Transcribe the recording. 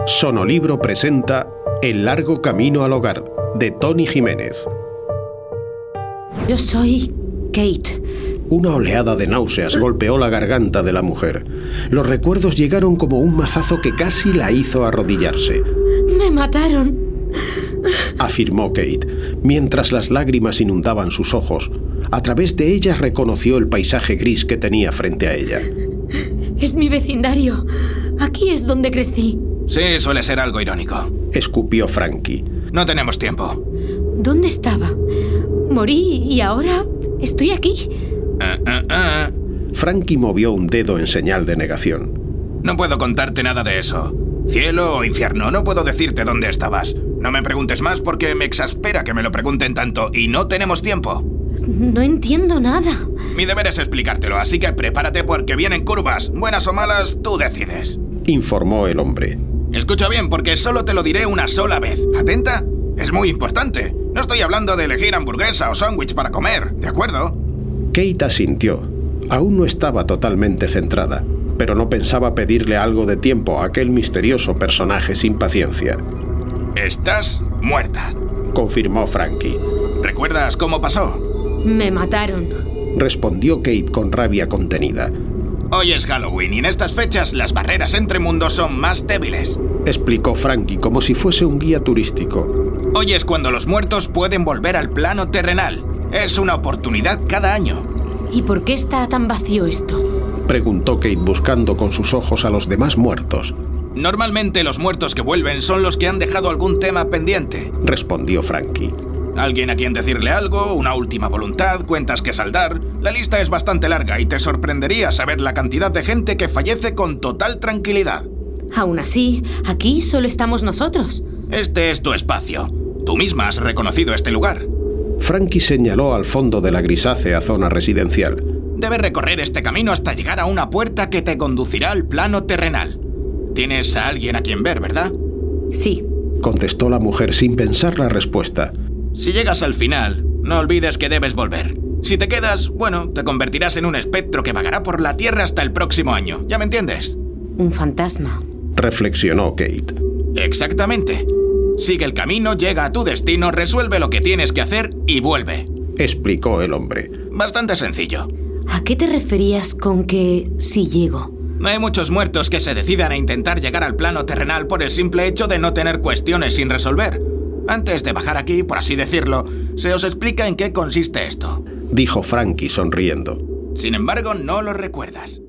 Sonolibro presenta El largo camino al hogar, de Tony Jiménez. Yo soy Kate. Una oleada de náuseas golpeó la garganta de la mujer. Los recuerdos llegaron como un mazazo que casi la hizo arrodillarse. ¡Me mataron!, afirmó Kate, mientras las lágrimas inundaban sus ojos. A través de ellas reconoció el paisaje gris que tenía frente a ella. Es mi vecindario. Aquí es donde crecí. Sí, suele ser algo irónico, escupió Frankie. No tenemos tiempo. ¿Dónde estaba? Morí y ahora estoy aquí. Frankie movió un dedo en señal de negación. No puedo contarte nada de eso. Cielo o infierno, no puedo decirte dónde estabas. No me preguntes más porque me exaspera que me lo pregunten tanto y no tenemos tiempo. No entiendo nada. Mi deber es explicártelo, así que prepárate porque vienen curvas. Buenas o malas, tú decides, informó el hombre. Escucha bien, porque solo te lo diré una sola vez. ¿Atenta? Es muy importante. No estoy hablando de elegir hamburguesa o sándwich para comer, ¿de acuerdo? Kate asintió. Aún no estaba totalmente centrada, pero no pensaba pedirle algo de tiempo a aquel misterioso personaje sin paciencia. Estás muerta, confirmó Frankie. ¿Recuerdas cómo pasó? Me mataron, respondió Kate con rabia contenida. Hoy es Halloween y en estas fechas las barreras entre mundos son más débiles, explicó Frankie como si fuese un guía turístico. Hoy es cuando los muertos pueden volver al plano terrenal. Es una oportunidad cada año. ¿Y por qué está tan vacío esto?, preguntó Kate buscando con sus ojos a los demás muertos. Normalmente los muertos que vuelven son los que han dejado algún tema pendiente, respondió Frankie. Alguien a quien decirle algo, una última voluntad, cuentas que saldar. La lista es bastante larga y te sorprendería saber la cantidad de gente que fallece con total tranquilidad. Aún así, aquí solo estamos nosotros. Este es tu espacio. Tú misma has reconocido este lugar. Frankie señaló al fondo de la grisácea zona residencial. Debes recorrer este camino hasta llegar a una puerta que te conducirá al plano terrenal. Tienes a alguien a quien ver, ¿verdad? Sí, contestó la mujer sin pensar la respuesta. Si llegas al final, no olvides que debes volver. Si te quedas, bueno, te convertirás en un espectro que vagará por la Tierra hasta el próximo año. ¿Ya me entiendes? Un fantasma, reflexionó Kate. Exactamente. Sigue el camino, llega a tu destino, resuelve lo que tienes que hacer y vuelve, explicó el hombre. Bastante sencillo. ¿A qué te referías con que si llego? Hay muchos muertos que se decidan a intentar llegar al plano terrenal por el simple hecho de no tener cuestiones sin resolver. Antes de bajar aquí, por así decirlo, se os explica en qué consiste esto, dijo Frankie sonriendo. Sin embargo, no lo recuerdas.